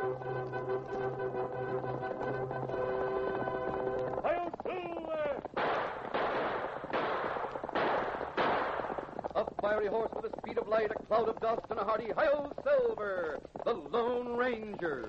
A fiery horse with the speed of light, a cloud of dust, and a hearty hi-yo Silver, the Lone Ranger.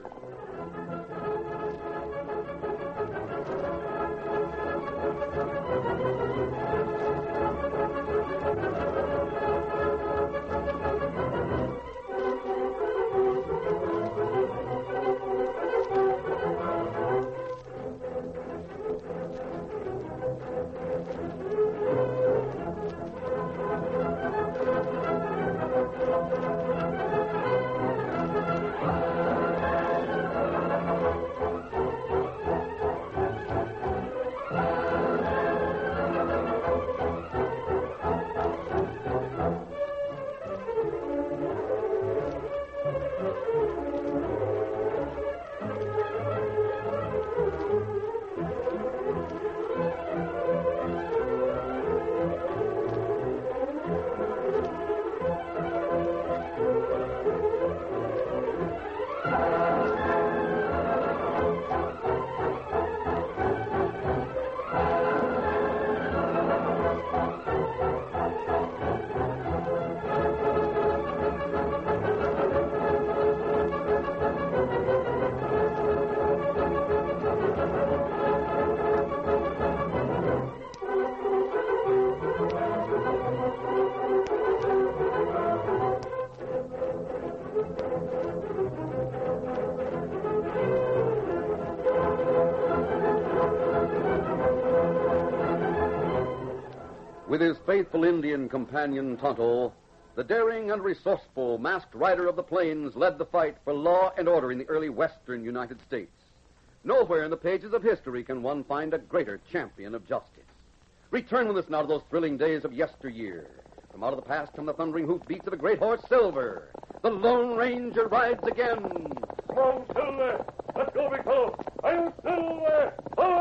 With his faithful Indian companion, Tonto, the daring and resourceful masked rider of the plains led the fight for law and order in the early western United States. Nowhere in the pages of history can one find a greater champion of justice. Return with us now to those thrilling days of yesteryear. From out of the past come the thundering hoofbeats of a great horse, Silver. The Lone Ranger rides again. Come on, Silver. Let's go, big fellow. I'm Silver.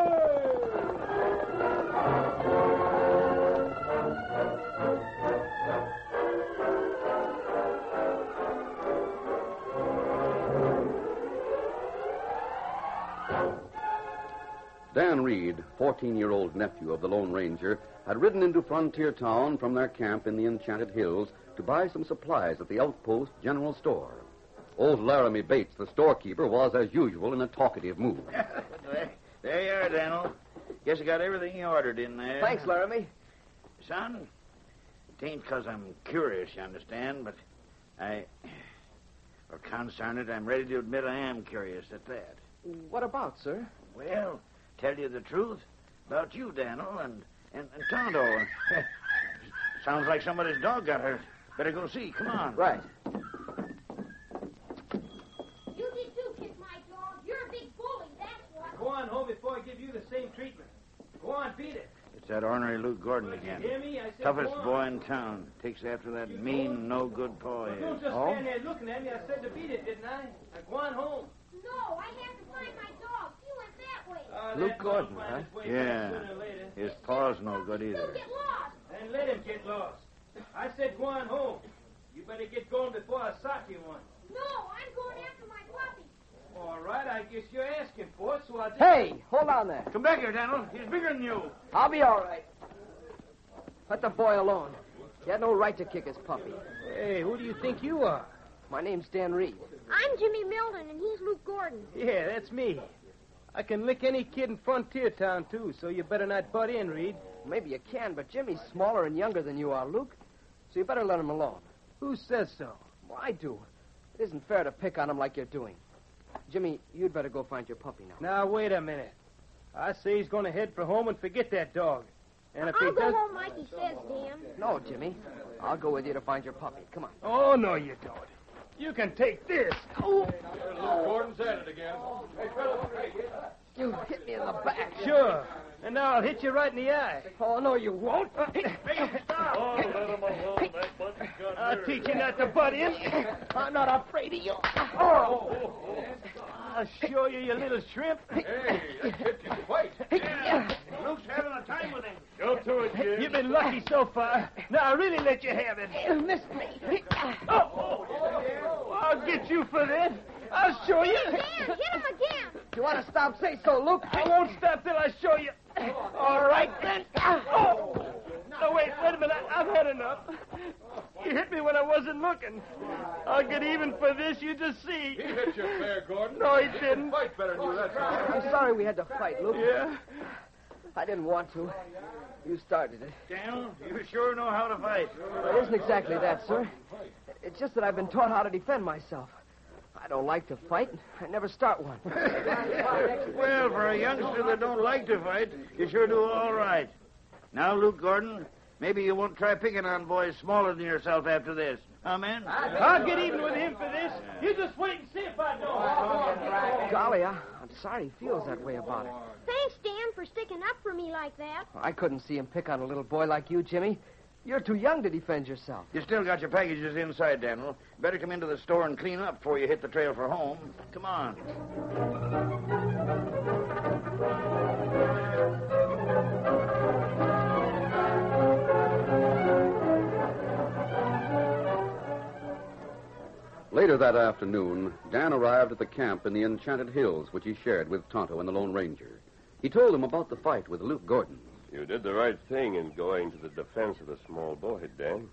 Away! Dan Reed, 14-year-old nephew of the Lone Ranger, had ridden into Frontier Town from their camp in the Enchanted Hills to buy some supplies at the Outpost General Store. Old Laramie Bates, the storekeeper, was, as usual, in a talkative mood. There you are, Daniel. Guess I got everything you ordered in there. Thanks, Laramie. Son, it ain't 'cause I'm curious, you understand, but well, concern it, I'm ready to admit I am curious at that. What about, sir? Well, tell you the truth about you, Daniel, and Tonto. Sounds like somebody's dog got hurt. Better go see. Come on. Right. You did too, kiss my dog. You're a big bully, that's what. Go on home before I give you the same treatment. Go on, beat it. It's that ornery Luke Gordon again. You hear me? I said Toughest go on. boy in town. Takes after that mean, no-good paw he Don't is. just stand there looking at me. I said to beat it, didn't I? Now go on home. No, I have to find my dog. He went that way. Luke That Gordon, dog'll find huh? his way Yeah. back sooner or later. His paw's no good He'll either. get lost. Then let him get lost. I said go on home. You better get going before I sock you one. No, I'm going after my puppy. All right, I guess you're asking for it, so I'll just... Hey, hold on there. Come back here, Daniel. He's bigger than you. I'll be all right. Let the boy alone. He had no right to kick his puppy. Hey, who do you think you are? My name's Dan Reed. I'm Jimmy Milton, and he's Luke Gordon. Yeah, that's me. I can lick any kid in Frontier Town, too, so you better not butt in, Reed. Maybe you can, but Jimmy's smaller and younger than you are, Luke. So you better let him alone. Who says so? Well, I do. It isn't fair to pick on him like you're doing. Jimmy, you'd better go find your puppy now. Now, wait a minute. I say he's going to head for home and forget that dog. And if I'll he go does... home like he says, Dan. No, Jimmy. I'll go with you to find your puppy. Come on. Oh, no, you don't. You can take this. Oh, Gordon's at it again. Hey, fellas, You hit me in the back. sure. And now I'll hit you right in the eye. Oh, no, you won't. Oh, let him alone. That bunch got I'll nerve. teach you not to butt in. I'm not afraid of you. I'll show you, you little shrimp. Hey, that kid can fight. Luke's having a time with him. Go to it, kid. You've been lucky so far. Now I'll really let you have it. You missed me. Oh, I'll get you for this. I'll show you. Dan, hit him again. If you want to stop, say so, Luke. I won't stop till I show you. All right, then. Oh! No, wait a minute. I've had enough. You hit me when I wasn't looking. I'll get even for this, you just see. He hit you fair, Gordon. No, he didn't. Fight better than you, that's all. I'm sorry we had to fight, Luke. Yeah? I didn't want to. You started it. Daniel, you sure know how to fight. It isn't exactly that, sir. It's just that I've been taught how to defend myself. I don't like to fight. I never start one. Well, for a youngster that don't like to fight, you sure do all right. Now, Luke Gordon, maybe you won't try picking on boys smaller than yourself after this. Huh, man? I'll get even with him for this. You just wait and see if I don't. Golly, I'm sorry he feels that way about it. Thanks, Dan, for sticking up for me like that. I couldn't see him pick on a little boy like you, Jimmy. You're too young to defend yourself. You still got your packages inside, Daniel. Better come into the store and clean up before you hit the trail for home. Come on. Later that afternoon, Dan arrived at the camp in the Enchanted Hills, which he shared with Tonto and the Lone Ranger. He told them about the fight with Luke Gordon. You did the right thing in going to the defense of the small boy, Dan.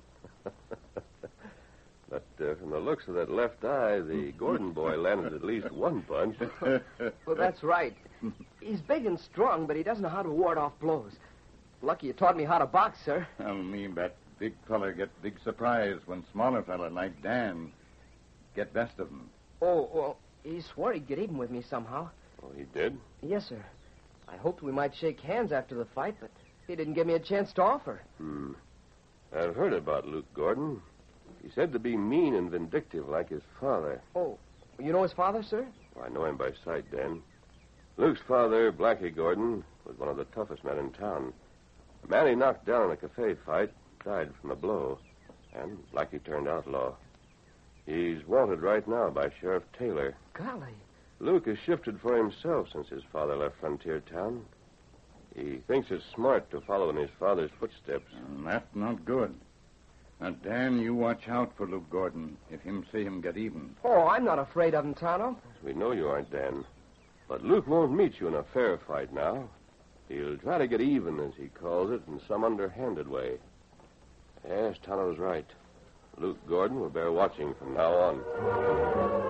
But from the looks of that left eye, the Gordon boy landed at least one punch. Well, that's right. He's big and strong, but he doesn't know how to ward off blows. Lucky you taught me how to box, sir. I mean, that big fella get big surprise when smaller fella like Dan get best of him. Oh, well, he swore he'd get even with me somehow. Oh, he did? Yes, sir. I hoped we might shake hands after the fight, but he didn't give me a chance to offer. I've heard about Luke Gordon. He's said to be mean and vindictive like his father. Oh, you know his father, sir? Well, I know him by sight, Dan. Luke's father, Blackie Gordon, was one of the toughest men in town. The man he knocked down in a cafe fight died from a blow, and Blackie turned outlaw. He's wanted right now by Sheriff Taylor. Golly. Luke has shifted for himself since his father left Frontier Town. He thinks it's smart to follow in his father's footsteps. That's not good. Now, Dan, you watch out for Luke Gordon if him see him get even. Oh, I'm not afraid of him, Tonto. We know you aren't, Dan. But Luke won't meet you in a fair fight now. He'll try to get even, as he calls it, in some underhanded way. Yes, Tonto's right. Luke Gordon will bear watching from now on.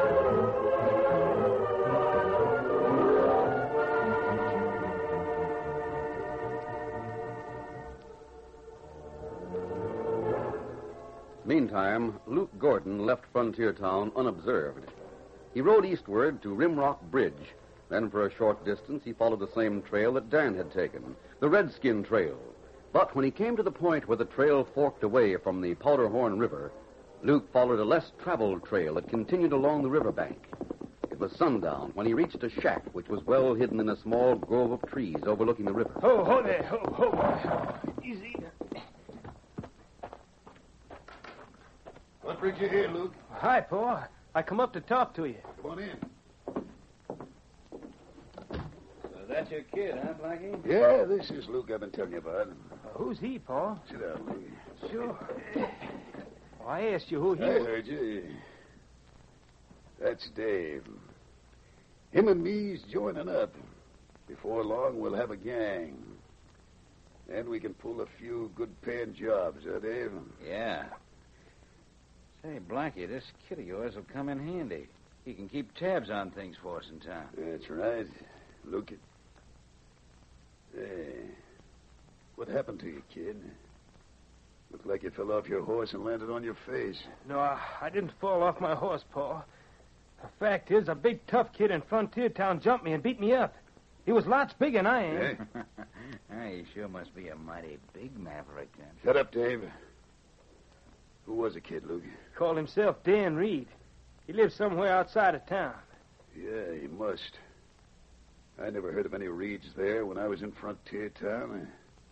Meantime, Luke Gordon left Frontier Town unobserved. He rode eastward to Rimrock Bridge. Then, for a short distance, he followed the same trail that Dan had taken, the Redskin Trail. But when he came to the point where the trail forked away from the Powderhorn River, Luke followed a less traveled trail that continued along the riverbank. It was sundown when he reached a shack which was well hidden in a small grove of trees overlooking the river. Ho there. Ho. Easy. What brings you here, Luke? Hi, Pa. I come up to talk to you. Come on in. That's your kid, huh, Blackie? Yeah, this is Luke I've been telling you about. Who's he, Pa? Sit down, Luke. Sure. Oh, I asked you who he I was. heard you. That's Dave. Him and me's joining up. Before long, we'll have a gang. And we can pull a few good-paying jobs, huh, Dave? Yeah. Say, Blackie, this kid of yours will come in handy. He can keep tabs on things for us in town. That's right. Look at... Hey, what happened to you, kid? Looked like you fell off your horse and landed on your face. No, I didn't fall off my horse, Pa. The fact is, a big, tough kid in Frontier Town jumped me and beat me up. He was lots bigger than I am. He sure must be a mighty big maverick, then. Shut up, Dave. Who was the kid, Luke? Called himself Dan Reed. He lives somewhere outside of town. Yeah, he must. I never heard of any Reeds there when I was in Frontier Town.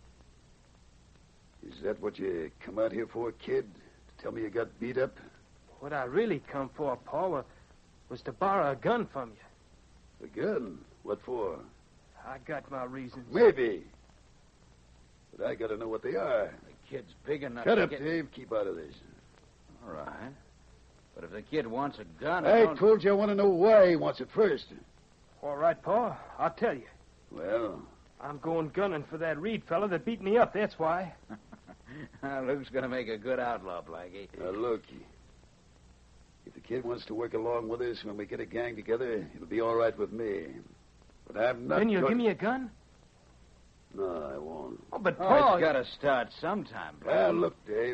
Is that what you come out here for, kid? To tell me you got beat up? What I really come for, Pa, was to borrow a gun from you. A gun? What for? I got my reasons. Maybe. But I gotta know what they are. The kid's big enough Shut to up, get... Dave. Keep out of this. All right. But if the kid wants a gun... I told you I want to know why he wants it first. All right, Pa. I'll tell you. Well, I'm going gunning for that Reed fella that beat me up, that's why. Luke's going to make a good outlaw, Blackie. now look. If the kid wants to work along with us when we get a gang together, it'll be all right with me. But I'm not... Then you'll give me a gun? No, I won't. Oh, but Oh, Pa... it's got to start sometime, Blackie. Well, look, Dave.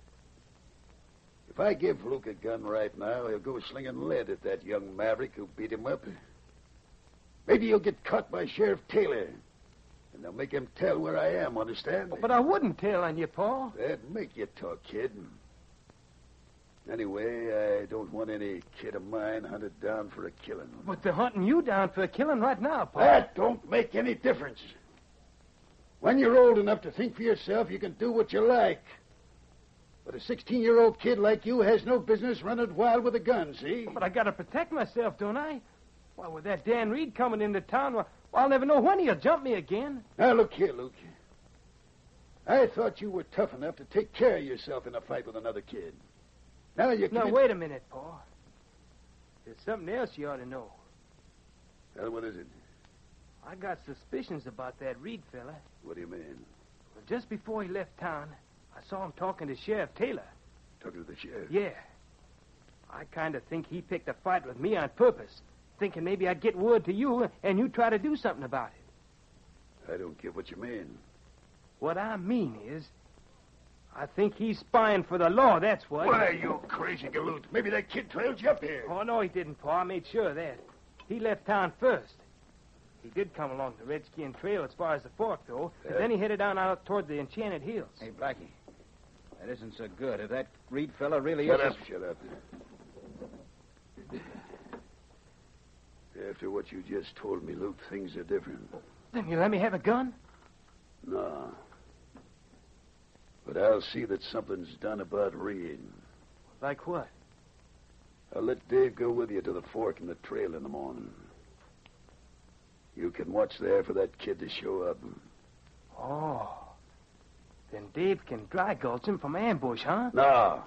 If I give Luke a gun right now, he'll go slinging lead at that young maverick who beat him up. Maybe he'll get caught by Sheriff Taylor. And they'll make him tell where I am, understand? But I wouldn't tell on you, Pa. That'd make you talk, kid. Anyway, I don't want any kid of mine hunted down for a killing. But they're hunting you down for a killing right now, Pa. That don't make any difference. When you're old enough to think for yourself, you can do what you like. But a 16-year-old kid like you has no business running wild with a gun, see? But I gotta protect myself, don't I? Why, with that Dan Reed coming into town, well, I'll never know when he'll jump me again. Now, look here, Luke. I thought you were tough enough to take care of yourself in a fight with another kid. Now you Now, can... wait a minute, Pa. There's something else you ought to know. Well, what is it? I got suspicions about that Reed fella. What do you mean? Well, just before he left town, I saw him talking to Sheriff Taylor. Talking to the sheriff? Yeah. I kind of think he picked a fight with me on purpose, thinking maybe I'd get word to you and you'd try to do something about it. I don't get what you mean. What I mean is, I think he's spying for the law, that's what. Why, you crazy galoot. Maybe that kid trailed you up here. Oh, no, he didn't, Pa. I made sure of that. He left town first. He did come along the Redskin Trail as far as the fork, though, and then he headed down out toward the Enchanted Hills. Hey, Blackie, that isn't so good. If that Reed fella really Shut is... up, shut up. After what you just told me, Luke, things are different. Then you let me have a gun? No. But I'll see that something's done about Reed. Like what? I'll let Dave go with you to the fork and the trail in the morning. You can watch there for that kid to show up. Oh. Then Dave can dry gulch him from ambush, huh? No.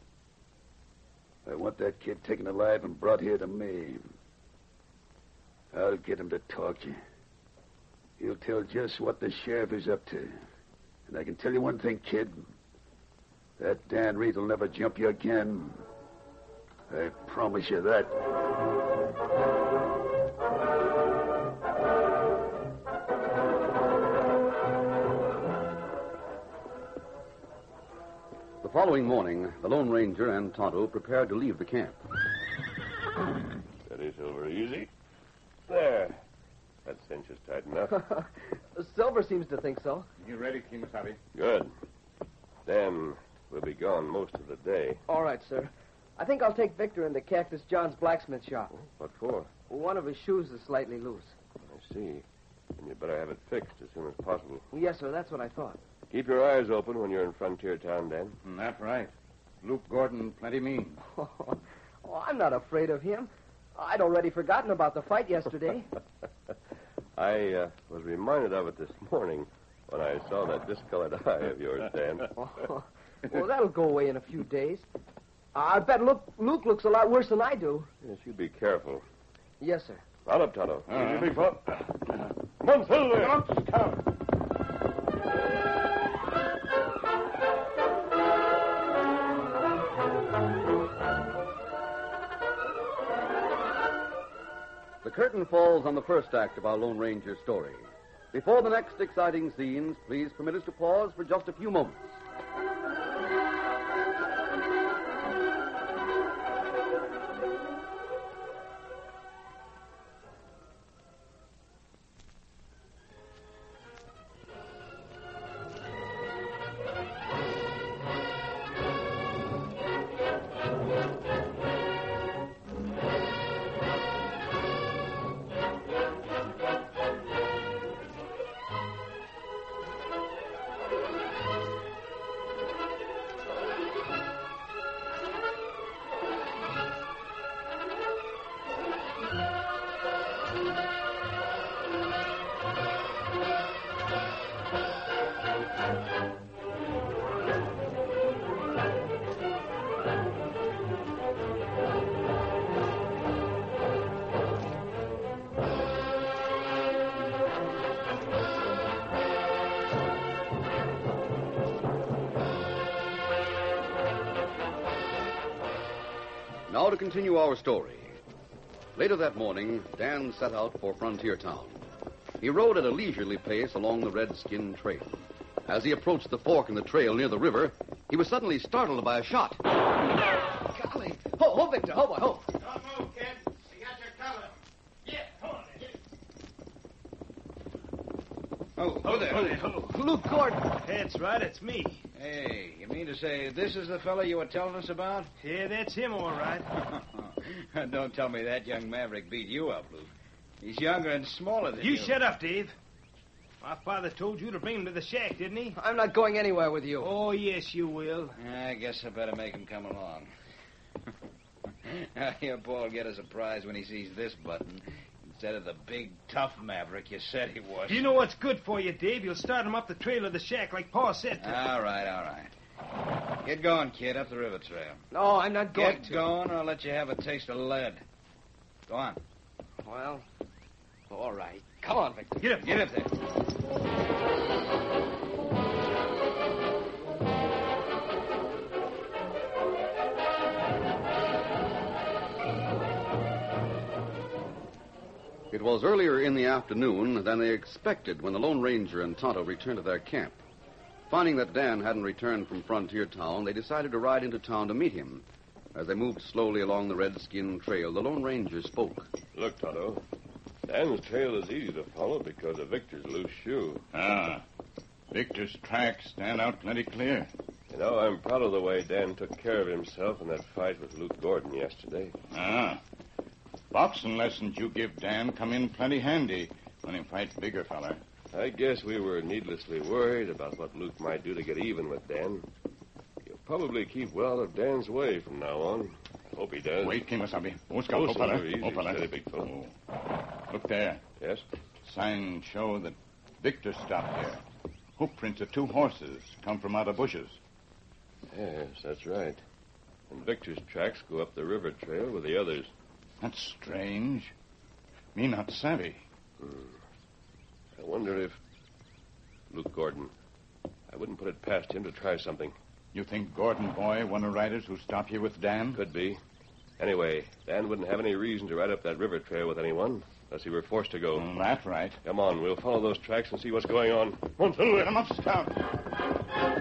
I want that kid taken alive and brought here to me. I'll get him to talk to you. He'll tell just what the sheriff is up to. And I can tell you one thing, kid. That Dan Reed will never jump you again. I promise you that. The following morning, the Lone Ranger and Tonto prepared to leave the camp. Steady, Silver, easy. There. That cinch is tight enough. Silver seems to think so. You ready, Kimasabi? Good. Dan will be gone most of the day. All right, sir. I think I'll take Victor into Cactus John's blacksmith shop. What for? One of his shoes is slightly loose. I see. And you better have it fixed as soon as possible. Yes, sir, that's what I thought. Keep your eyes open when you're in Frontier Town, Dan. That's right. Luke Gordon, plenty mean. Oh, I'm not afraid of him. I'd already forgotten about the fight yesterday. I was reminded of it this morning when I saw that discolored eye of yours, Dan. Well, that'll go away in a few days. I bet Luke looks a lot worse than I do. Yes, you be careful. Yes, sir. Round up, Tonto. Easy, big fella. Come on, Silver. The curtain falls on the first act of our Lone Ranger story. Before the next exciting scenes, please permit us to pause for just a few moments. Now to continue our story. Later that morning, Dan set out for Frontier Town. He rode at a leisurely pace along the Redskin Trail. As he approached the fork in the trail near the river, he was suddenly startled by a shot. Golly. Ho, Victor. Ho, boy, ho. Don't move, kid. You got your cover. Yeah, come on. Oh, Luke Gordon. That's right, it's me. Hey, you mean to say this is the fellow you were telling us about? Yeah, that's him, all right. Don't tell me that young maverick beat you up, Luke. He's younger and smaller than you. You shut up, Dave. My father told you to bring him to the shack, didn't he? I'm not going anywhere with you. Oh, yes, you will. I guess I better make him come along. Your boy will get a surprise when he sees this button instead of the big, tough maverick you said he was. You know what's good for you, Dave? You'll start him up the trail of the shack like Pa said to. All right. Get going, kid, up the river trail. No, I'm not going Get to. going, or I'll let you have a taste of lead. Go on. Well, all right. Come on, Victor. Get up. Get up there. It was earlier in the afternoon than they expected when the Lone Ranger and Tonto returned to their camp. Finding that Dan hadn't returned from Frontier Town, they decided to ride into town to meet him. As they moved slowly along the Redskin Trail, the Lone Ranger spoke. Look, Tonto. Dan's trail is easy to follow because of Victor's loose shoe. Ah, Victor's tracks stand out plenty clear. You know, I'm proud of the way Dan took care of himself in that fight with Luke Gordon yesterday. Ah, boxing lessons you give Dan come in plenty handy when he fights bigger feller. I guess we were needlessly worried about what Luke might do to get even with Dan. He'll probably keep well of Dan's way from now on. I hope he does. Wait, Kemosabe. Oh, Oh, fella. easy. Oh, fella. Steady, big fellow. Oh. Look there. Yes? Signs show that Victor stopped here. Hoof prints of two horses come from out of bushes. Yes, that's right. And Victor's tracks go up the river trail with the others. That's strange. Me not savvy. I wonder if... Luke Gordon. I wouldn't put it past him to try something. You think Gordon Boy one of the riders who stopped here with Dan? Could be. Anyway, Dan wouldn't have any reason to ride up that river trail with anyone, unless he were forced to go. That's right. Come on, we'll follow those tracks and see what's going on. Come on, Get him up, Scout.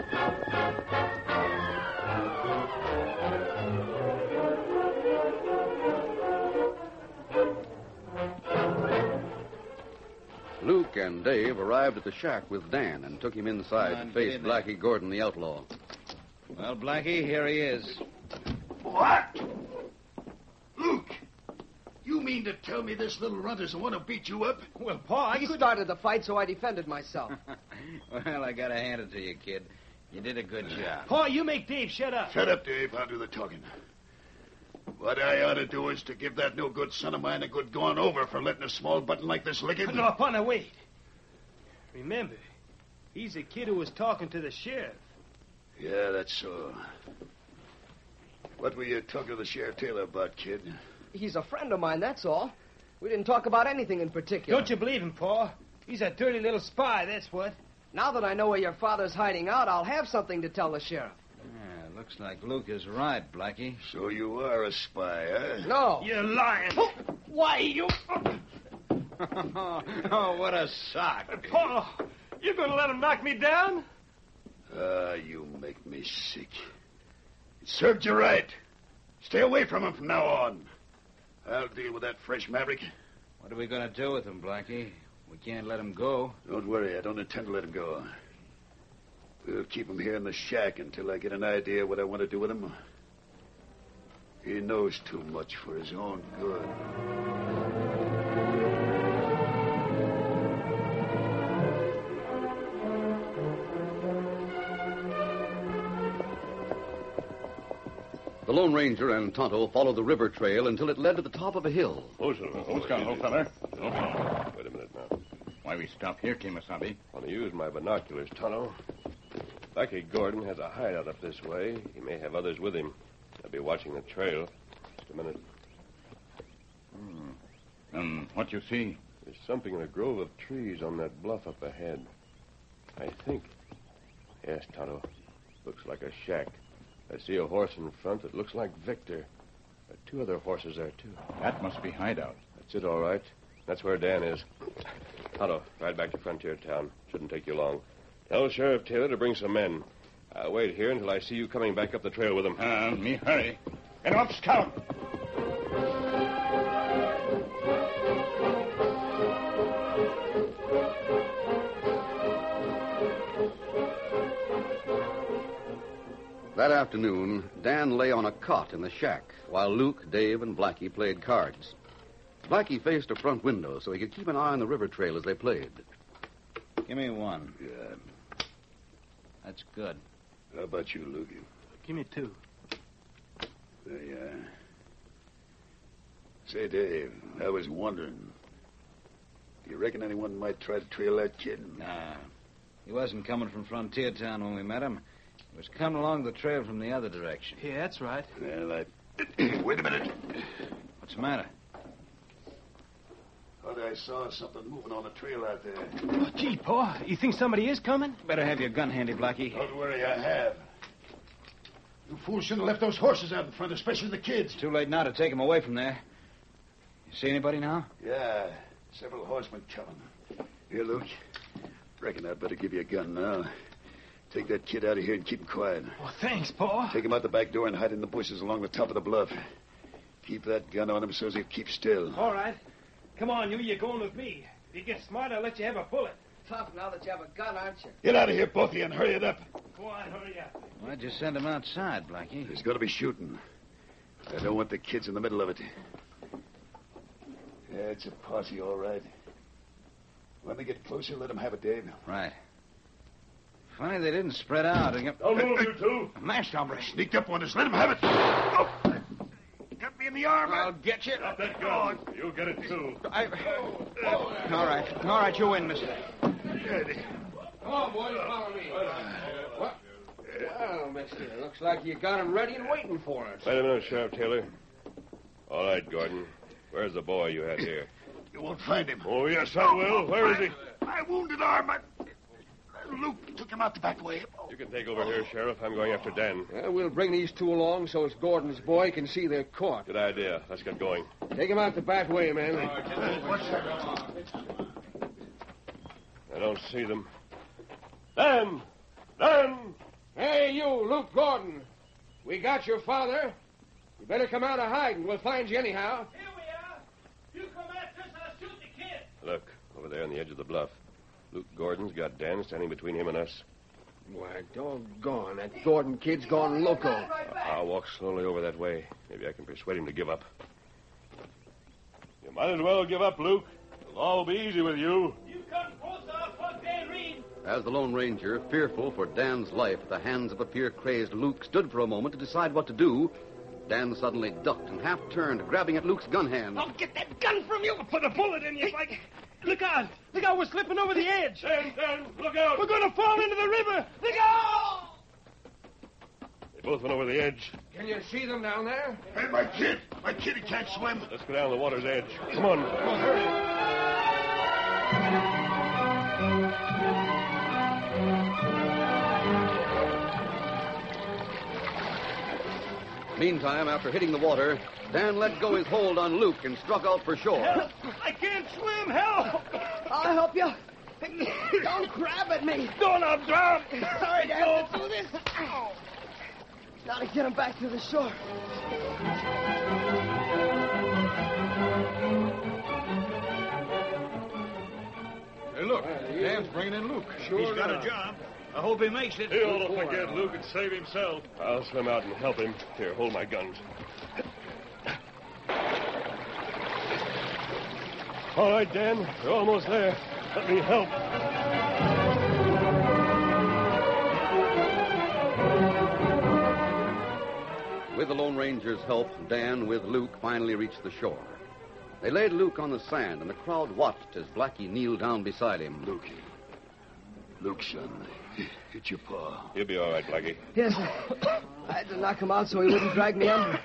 Luke and Dave arrived at the shack with Dan and took him inside Come on, to face get in there. Blackie Gordon, the outlaw. Well, Blackie, here he is. What? Luke, you mean to tell me this little runt doesn't want to beat you up? Well, Pa, He started the fight, so I defended myself. Well, I gotta hand it to you, kid. You did a good job. Pa, you make Dave shut up. Shut up, Dave. I'll do the talking. What I ought to do is to give that no good son of mine a good going over for letting a small button like this lick it. No, Pa, now wait. Remember, he's the kid who was talking to the sheriff. Yeah, that's so. What were you talking to the Sheriff Taylor about, kid? He's a friend of mine, that's all. We didn't talk about anything in particular. Don't you believe him, Pa? He's a dirty little spy, that's what. Now that I know where your father's hiding out, I'll have something to tell the sheriff. Yeah, looks like Luke is right, Blackie. So you are a spy, huh? No. You're lying. Why, you... Oh, what a sock. Pa, you're going to let him knock me down? Ah, you make me sick. It served you right. Stay away from him from now on. I'll deal with that fresh maverick. What are we going to do with him, Blackie? We can't let him go. Don't worry, I don't intend to let him go. We'll keep him here in the shack until I get an idea what I want to do with him. He knows too much for his own good. The Lone Ranger and Tonto followed the river trail until it led to the top of a hill. Oh, Scout, old feller. Oh, Wait a minute now. why we stop here, Kemosabe? I want to use my binoculars, Tonto. Blackie Gordon has a hideout up this way. He may have others with him. They'll be watching the trail. Just a minute. And what you see? There's something in a grove of trees on that bluff up ahead. I think. Yes, Tonto. Looks like a shack. I see a horse in front that looks like Victor. There are 2 other horses there, too. That must be Hideout. That's it, all right. That's where Dan is. Tonto, ride back to Frontier Town. Shouldn't take you long. Tell Sheriff Taylor to bring some men. I'll wait here until I see you coming back up the trail with him. Me hurry. Get up, Scout. That afternoon, Dan lay on a cot in the shack while Luke, Dave, and Blackie played cards. Blackie faced a front window so he could keep an eye on the river trail as they played. Give me 1. Yeah. That's good. How about you, Lukey? Give me 2. There you are. Say, Dave, I was wondering. Do you reckon anyone might try to trail that kid? Nah. He wasn't coming from Frontier Town when we met him. He was coming along the trail from the other direction. Yeah, that's right. Well, Wait a minute. What's the matter? Thought I saw something moving on the trail out there. Oh, gee, Pa, you think somebody is coming? Better have your gun handy, Blackie. Don't worry, I have. You fools shouldn't have left those horses out in front, especially the kids. Too late now to take him away from there. You see anybody now? Yeah, several horsemen coming. Here, Luke. Reckon I'd better give you a gun now. Take that kid out of here and keep him quiet. Oh, thanks, Pa. Take him out the back door and hide in the bushes along the top of the bluff. Keep that gun on him so he'll keep still. All right. Come on, you're going with me. If you get smart, I'll let you have a bullet. Tough now that you have a gun, aren't you? Get out of here, both of you, and hurry it up. Go on, hurry up. Why'd you send him outside, Blackie? There's going to be shooting. I don't want the kids in the middle of it. Yeah, it's a posse, all right. When they get closer, let them have it, Dave. Right. Funny they didn't spread out. And get... Don't move, you two. Masked hombre. Sneaked up on us. Let them have it. Oh. Got me in the arm. I'll get you. Drop that gun. You'll get it, too. All right, you win, mister. Come on, boys, follow me. What? Well, mister, looks like you got him ready and waiting for us. Wait a minute, Sheriff Taylor. All right, Gordon. Where's the boy you had here? You won't find him. Oh, yes, I will. Where is he? My wounded arm. Luke took him out the back way. You can take over here, Sheriff. I'm going after Dan. We'll bring these 2 along so it's Gordon's boy can see they're caught. Good idea. Let's get going. Take him out the back way, man. I don't see them. Dan! Dan! Hey, you, Luke Gordon. We got your father. You better come out of hiding. We'll find you anyhow. Here we are. You come after us, I'll shoot the kid. Look, over there on the edge of the bluff. Luke Gordon's got Dan standing between him and us. Why, doggone, that Gordon kid's gone loco. I'll walk slowly over that way. Maybe I can persuade him to give up. You might as well give up, Luke. It'll all be easy with you. You come closer, I'll fuck Dan Reed. As the Lone Ranger, fearful for Dan's life at the hands of a fear-crazed Luke, stood for a moment to decide what to do, Dan suddenly ducked and half-turned, grabbing at Luke's gun hand. I'll get that gun from you. I'll put a bullet in you like... Look out! Look out, we're slipping over the edge! Dan, look out! We're going to fall into the river! Look out! They both went over the edge. Can you see them down there? Hey, my kid! My kid, he can't swim. Let's go down the water's edge. Come on. Meantime, after hitting the water, Dan let go his hold on Luke and struck out for shore. Help! I can't swim! Help! I'll help you. Don't grab at me. Don't, I'll drown! Sorry, Dan. Let's do this. Now to get him back to the shore. Hey, look. Dan's bringing in Luke. He's got a job. I hope he makes it. He ought to forget Luke and save himself. I'll swim out and help him. Here, hold my guns. All right, Dan. You're almost there. Let me help. With the Lone Ranger's help, Dan, with Luke, finally reached the shore. They laid Luke on the sand, and the crowd watched as Blackie kneeled down beside him. Luke, son, hit your paw. You'll be all right, Blackie. Yes, I had to knock him out so he wouldn't drag me under.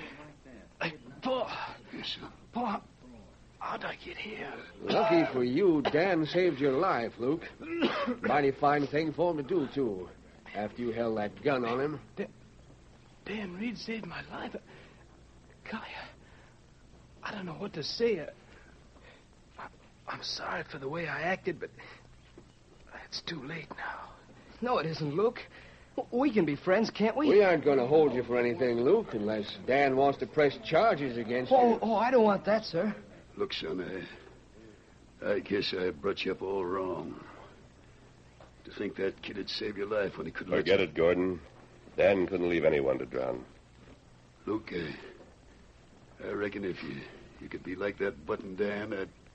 Pa, Yes, sir. Pa, how'd I get here? Lucky for you, Dan saved your life, Luke. Mighty fine thing for him to do, too, after you held that gun on him. Dan Reed saved my life. Golly, I don't know what to say. I'm sorry for the way I acted, but it's too late now. No, it isn't, Luke. We can be friends, can't we? We aren't going to hold you for anything, Luke, unless Dan wants to press charges against you. Oh, I don't want that, sir. Look, son, I guess I brought you up all wrong. To think that kid would save your life when he could... Forget it, Gordon. Dan couldn't leave anyone to drown. Luke, I reckon if you could be like that Button Dan,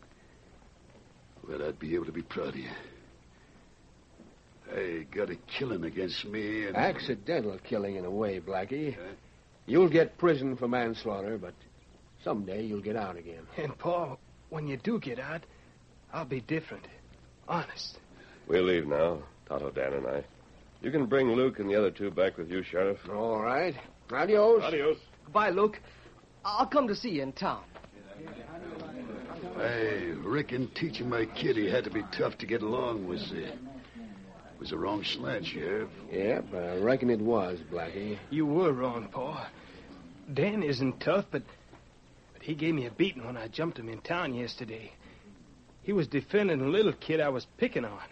I'd be able to be proud of you. I got a killing against me and... Accidental killing in a way, Blackie. You'll get prison for manslaughter, but someday you'll get out again. And, Paul, when you do get out, I'll be different. Honest. We'll leave now, Tonto, Dan, and I. You can bring Luke and the other two back with you, Sheriff. All right. Adios. Adios. Goodbye, Luke. I'll come to see you in town. I reckon teaching my kid he had to be tough to get along was a wrong slant, Sheriff. Yeah, but I reckon it was, Blackie. You were wrong, Paul. Dan isn't tough, but he gave me a beating when I jumped him in town yesterday. He was defending a little kid I was picking on.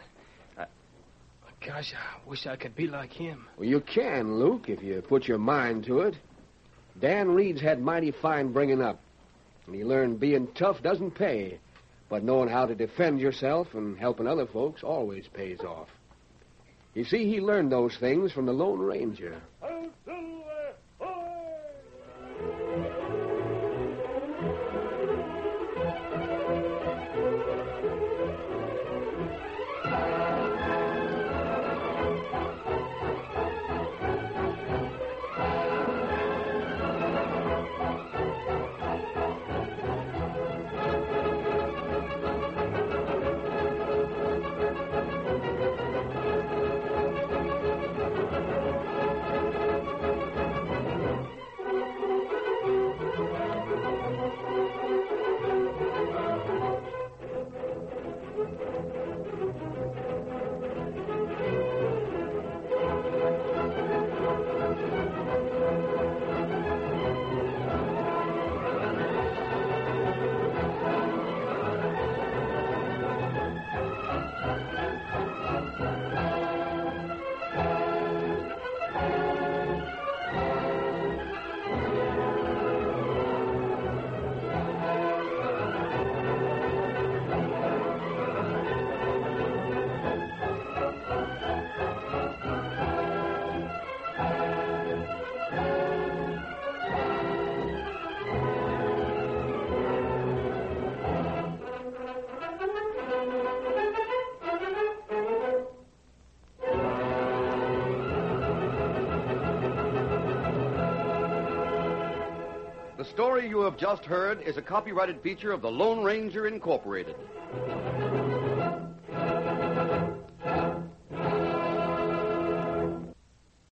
Gosh, I wish I could be like him. Well, you can, Luke, if you put your mind to it. Dan Reed's had mighty fine bringing up. And he learned being tough doesn't pay. But knowing how to defend yourself and helping other folks always pays off. You see, he learned those things from the Lone Ranger. The story you have just heard is a copyrighted feature of the Lone Ranger Incorporated.